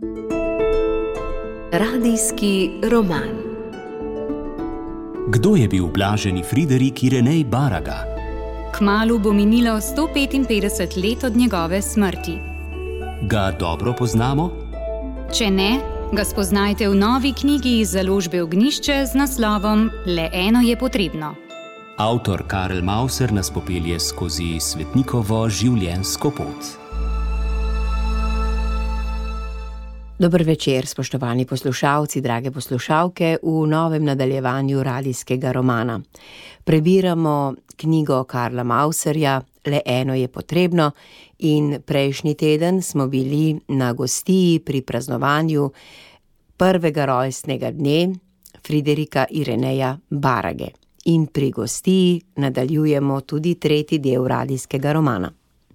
Radijski roman. Kdo je bil blaženi Friderik Irenej Baraga? Kmalu bo minilo 155 let od njegove smrti. Ga dobro poznamo? Če ne, ga spoznajte v novi knjigi iz založbe Ognjišče z naslovom Le eno je potrebno. Avtor Karel Mauser nas popelje skozi svetnikovo življenjsko pot. Dober večer, spoštovani poslušalci, drage poslušalke, v novem nadaljevanju radijskega romana. Prebiramo knjigo Karla Mauserja Le eno je potrebno in prejšnji teden smo bili na gostiji pri praznovanju prvega rojstnega dne Friderika Ireneja Barage. In pri gostiji nadaljujemo tudi tretji del radijskega romana.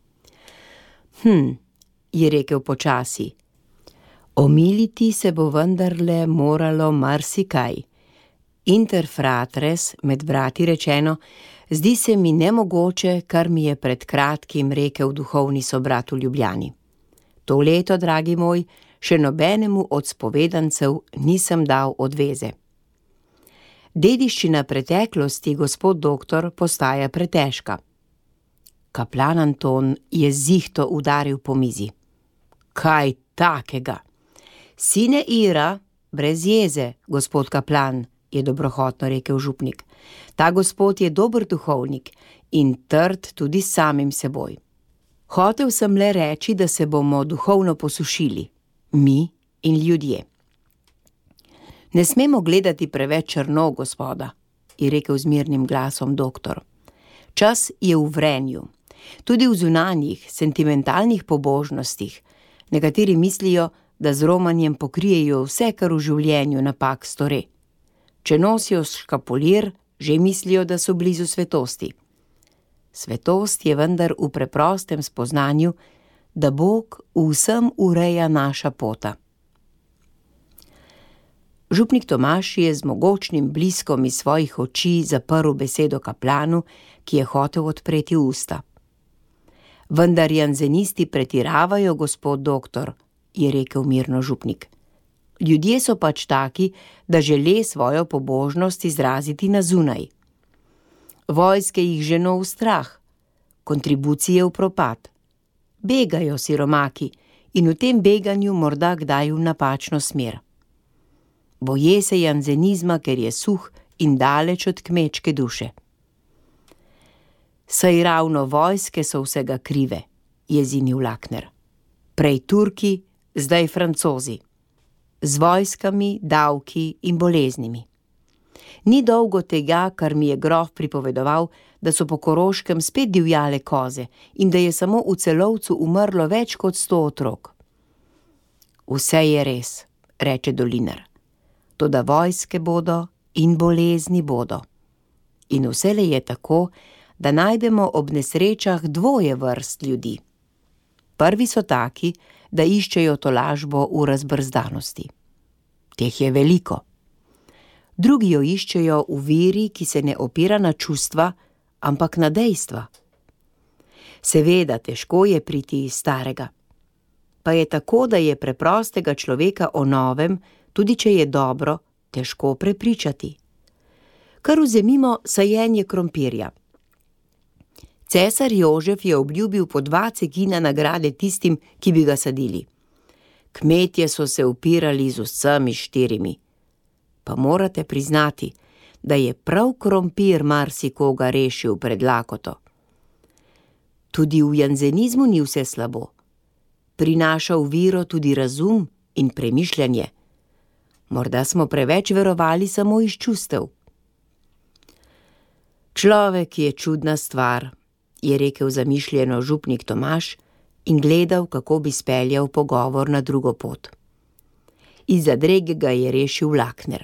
Je rekel počasi. Omiliti se bo vendarle moralo marsikaj. Inter fratres, med brati rečeno, zdi se mi nemogoče, kar mi je pred kratkim rekel duhovni sobrat v Ljubljani. To leto, dragi moj, še nobenemu od spovedancev nisem dal odveze. Dediščina preteklosti, gospod doktor, postaja pretežka. Kaplan Anton je zihto udaril po mizi. Kaj takega? Sine ira, brez jeze, gospod kaplan, je dobrohotno rekel župnik. Ta gospod je dober duhovnik in trd tudi s samim seboj. Hotel sem le reči, da se bomo duhovno posušili, mi in ljudje. Ne smemo gledati preveč črno, gospoda, je rekel z mirnim glasom doktor. Čas je v vrenju, tudi v zunanjih, sentimentalnih pobožnostih. Nekateri mislijo, da z romanjem pokrijejo vse, kar v življenju napak stori. Če nosijo škapulir, že mislijo, da so blizu svetosti. Svetost je vendar v preprostem spoznanju, da Bog vsem ureja naša pota. Župnik Tomaž je z mogočnim bliskom iz svojih oči zaprl besedo kaplanu, ki je hotel odpreti usta. Vendar janzenisti pretiravajo, gospod doktor, je rekel mirno župnik. Ljudje so pač taki, da žele svojo pobožnost izraziti na zunaj. Vojske jih ženo v strah, kontribucije v propad. Begajo siromaki in v tem beganju morda kdaj v napačno smer. Boje se janzenizma, ker je suh in daleč od kmečke duše. Saj ravno vojske so vsega krive, je zinil Lakner. Prej Turki, zdaj Francozi. Z vojskami, davki in boleznimi. Ni dolgo tega, kar mi je grof pripovedoval, da so po Koroškem spet divjale koze in da je samo v Celovcu umrlo več kot 100 otrok. Vse je res, reče Dolinar. Toda vojske bodo in bolezni bodo. In vselej je tako, da najdemo ob nesrečah dvoje vrst ljudi. Prvi so taki, da iščejo tolažbo v razbrzdanosti. Teh je veliko. Drugi jo iščejo v veri, ki se ne opira na čustva, ampak na dejstva. Seveda, težko je priti iz starega. Pa je tako, da je preprostega človeka o novem, tudi če je dobro, težko prepričati. Kar vzemimo sajenje krompirja. Cesar Jožef je obljubil po 2 cekina nagrade tistim, ki bi ga sadili. Kmetje so se upirali z vsemi 4. Pa morate priznati, da je prav krompir marsikoga rešil pred lakoto. Tudi v janzenizmu ni vse slabo. Prinaša v viro tudi razum in premišljanje. Morda smo preveč verovali samo iz čustev. Človek je čudna stvar, je rekel zamišljeno župnik Tomaž in gledal, kako bi speljal pogovor na drugo pot. Iz zadrege ga je rešil Lakner.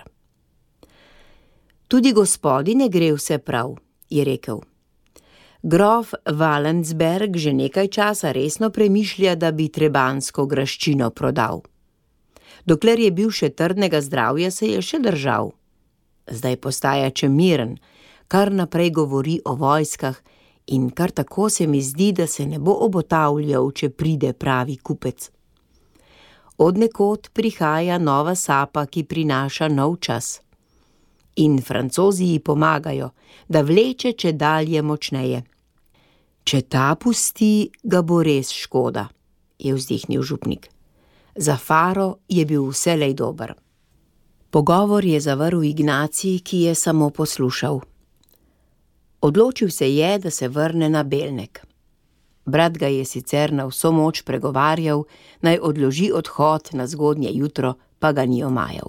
Tudi gospodi ne gre vse prav, je rekel. Grof Valensberg že nekaj časa resno premišlja, da bi trebansko graščino prodal. Dokler je bil še trdnega zdravja, se je še držal. Zdaj postaja čemiren, kar naprej govori o vojskah in kar tako se mi zdi, da se ne bo obotavljal, če pride pravi kupec. Od nekod prihaja nova sapa, ki prinaša nov čas. In Francozi ji pomagajo, da vleče čedalje močneje. Če ta pusti, ga bo res škoda, je vzdihnil župnik. Za Faro je bil vselej dober. Pogovor je zavrl Ignacij, ki je samo poslušal. Odločil se je, da se vrne na Belnek. Brat ga je sicer na vso moč pregovarjal, naj odloži odhod na zgodnje jutro, pa ga ni omajal.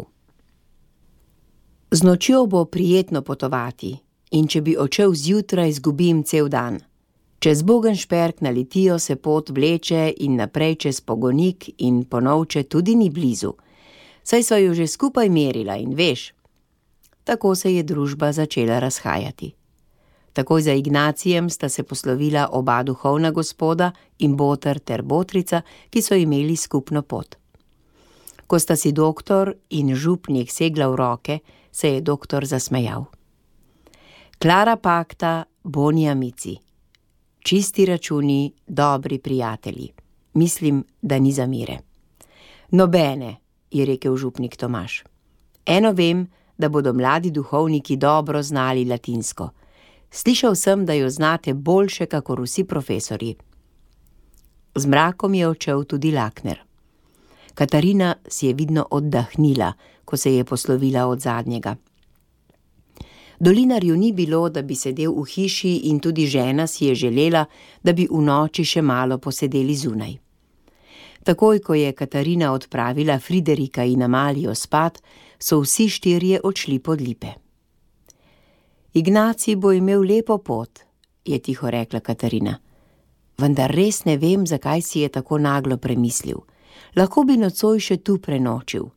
Z nočjo bo prijetno potovati, in če bi odšel zjutraj, izgubim cel dan. Čez Bogenšperk na Litijo se pot vleče in naprej čez Pogonik in Ponovče tudi ni blizu, saj sva jo že skupaj merila in veš. Tako se je družba začela razhajati. Takoj za Ignacijem sta se poslovila oba duhovna gospoda in Boter ter Botrica, ki so imeli skupno pot. Ko sta si doktor in župnik segla v roke, se je doktor zasmejal. Clara pacta, boni amici. Čisti računi, dobri prijatelji. Mislim, da ni zamire. Nobene, je rekel župnik Tomaž. Eno vem, da bodo mladi duhovniki dobro znali latinsko. Slišal sem, da jo znate boljše, kakor vsi profesorji. Z mrakom je odšel tudi Lakner. Katarina si je vidno oddahnila, ko se je poslovila od zadnjega. Dolinarju ni bilo, da bi sedel v hiši, in tudi žena si je želela, da bi v noči še malo posedeli zunaj. Takoj, ko je Katarina odpravila Friderika in Amalijo spat, so vsi štirje odšli pod lipe. Ignacij bo imel lepo pot, je tiho rekla Katarina. Vendar res ne vem, zakaj si je tako naglo premislil. Lahko bi nocoj še tu prenočil.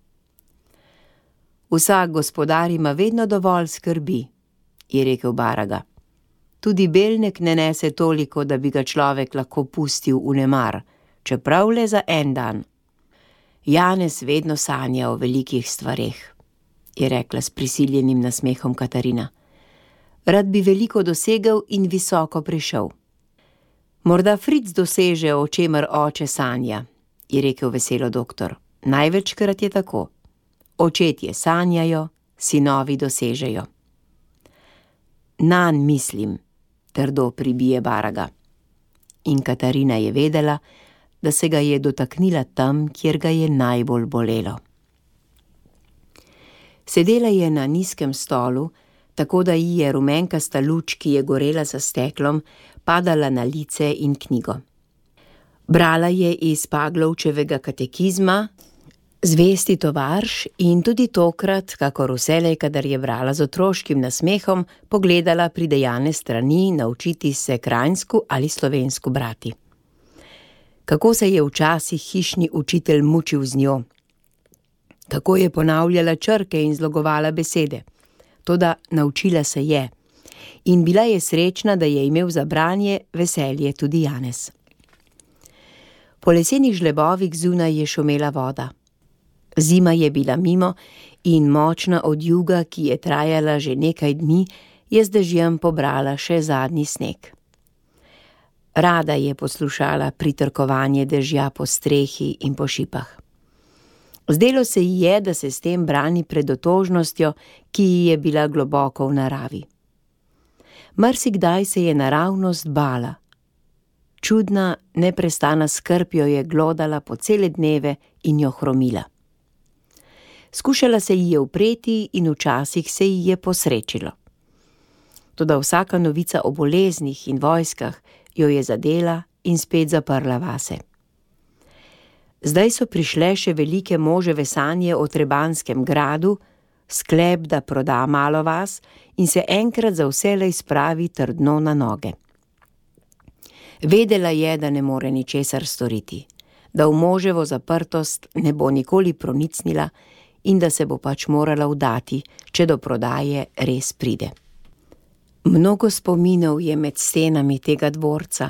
Vsak gospodar ima vedno dovolj skrbi, je rekel Baraga. Tudi Belnek ne nese toliko, da bi ga človek lahko pustil v nemar, čeprav le za en dan. Janez vedno sanja o velikih stvareh, je rekla s prisiljenim nasmehom Katarina. Rad bi veliko dosegel in visoko prišel. Morda Fritz doseže, o čemer oče sanja, je rekel veselo doktor. Največkrat je tako. Očetje sanjajo, sinovi dosežejo. Nanj mislim, trdo pribije Baraga. In Katarina je vedela, da se ga je dotaknila tam, kjer ga je najbolj bolelo. Sedela je na nizkem stolu, tako da ji je rumenkasta luč, ki je gorela za steklom, padala na lice in knjigo. Brala je iz Paglovčevega katekizma, Zvesti tovarš, in tudi tokrat, kakor vselej, kadar je brala z otroškim nasmehom, pogledala pridejane strani naučiti se kranjsku ali slovensko brati. Kako se je včasih hišni učitelj mučil z njo. Kako je ponavljala črke in zlogovala besede. Toda naučila se je. In bila je srečna, da je imel za branje veselje tudi Janez. Po lesenih žlebovih zunaj je šumela voda. Zima je bila mimo in močna odjuga, ki je trajala že nekaj dni, je z dežjem pobrala še zadnji sneg. Rada je poslušala pritrkovanje dežja po strehi in po šipah. Zdelo se ji je, da se s tem brani pred otožnostjo, ki ji je bila globoko v naravi. Marsikdaj se je naravnost bala. Čudna, neprestana skrb jo je glodala po cele dneve in jo hromila. Skušala se ji je upreti in včasih se ji je posrečilo. Toda vsaka novica o boleznih in vojskah jo je zadela in spet zaprla vase. Zdaj so prišle še velike moževe sanje o Trebanskem gradu, sklep, da proda malo vas in se enkrat za vselej spravi trdno na noge. Vedela je, da ne more ničesar storiti, da v moževo zaprtost ne bo nikoli pronicnila in da se bo pač morala vdati, če do prodaje res pride. Mnogo spominov je med stenami tega dvorca.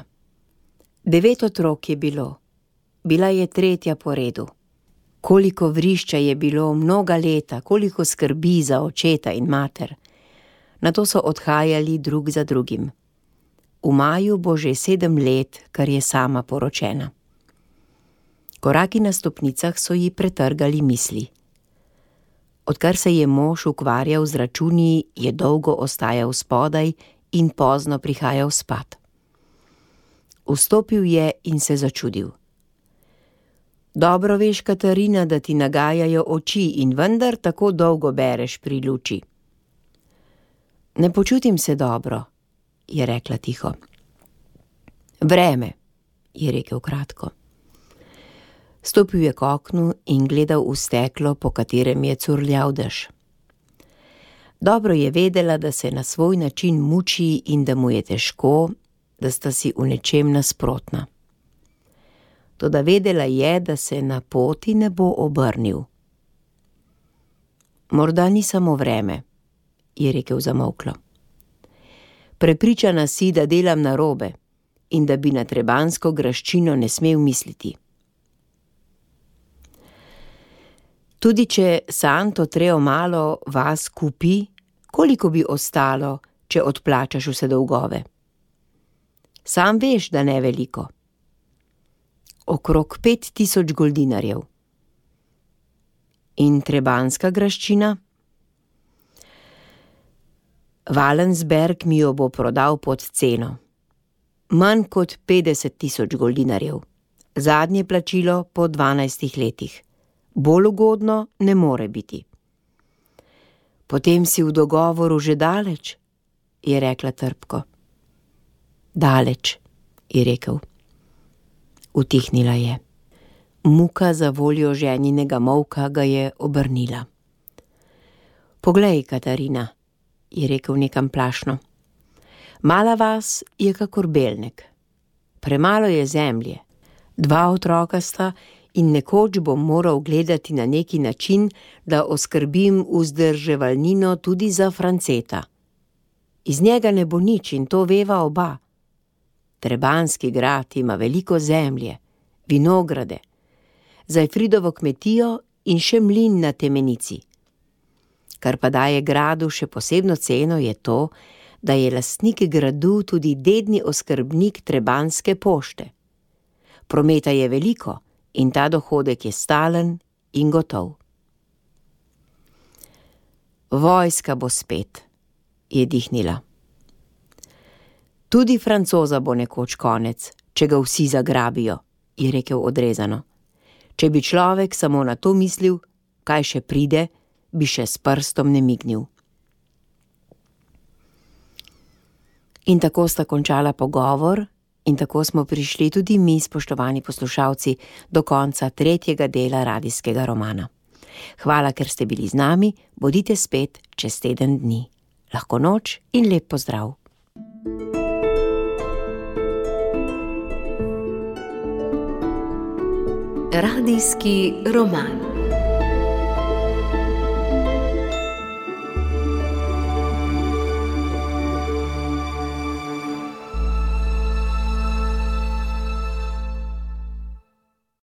9 otrok je bilo. Bila je 3. po redu. Koliko vrišča je bilo mnoga leta, koliko skrbi za očeta in mater. Nato so odhajali drug za drugim. V maju bo že 7 let, kar je sama poročena. Koraki na stopnicah so ji pretrgali misli. Odkar se je mož ukvarjal z računi, je dolgo ostajal spodaj in pozno prihajal spat. Vstopil je in se začudil. Dobro veš, Katarina, da ti nagajajo oči in vendar tako dolgo bereš pri luči. Ne počutim se dobro, je rekla tiho. Vreme, je rekel kratko. Stopil je k oknu in gledal v steklo, po katerem je curljal dež. Dobro je vedela, da se na svoj način muči in da mu je težko, da sta si v nečem nasprotna. Toda vedela je, da se na poti ne bo obrnil. Morda ni samo vreme, je rekel zamolklo. Prepričana si, da delam narobe in da bi na trebansko graščino ne smel misliti. Tudi če Santo Treo malo vas kupi, koliko bi ostalo, če odplačaš vse dolgove? Sam veš, da ne veliko. Okrog 5000 goldinarjev. In trebanska graščina? Valensberg mi jo bo prodal pod ceno. Manj kot 50 000 goldinarjev. Zadnje plačilo po 12 letih. Bolj ugodno ne more biti. Potem si v dogovoru že daleč, je rekla trpko. Daleč, je rekel. Utihnila je. Muka za voljo ženinega molka ga je obrnila. Poglej, Katarina, je rekel nekam plašno. Mala vas je kakor Belnek. Premalo je zemlje. 2 otroka sta in nekoč bom moral gledati na neki način, da oskrbim vzdrževalnino tudi za Franceta. Iz njega ne bo nič in to veva oba. Trebanski grad ima veliko zemlje, vinograde, Zajfridovo kmetijo in še mlin na Temenici. Kar pa daje gradu še posebno ceno je to, da je lastnik gradu tudi dedni oskrbnik trebanske pošte. Prometa je veliko in ta dohodek je stalen in gotov. Vojska bo spet, je dihnila. Tudi Francoza bo nekoč konec, če ga vsi zagrabijo, je rekel odrezano. Če bi človek samo na to mislil, kaj še pride, bi še s prstom ne mignil. In tako sta končala pogovor in tako smo prišli tudi mi, spoštovani poslušalci, do konca 3. dela radijskega romana. Hvala, ker ste bili z nami, bodite spet čez teden dni. Lahko noč in lep pozdrav. Radijski roman.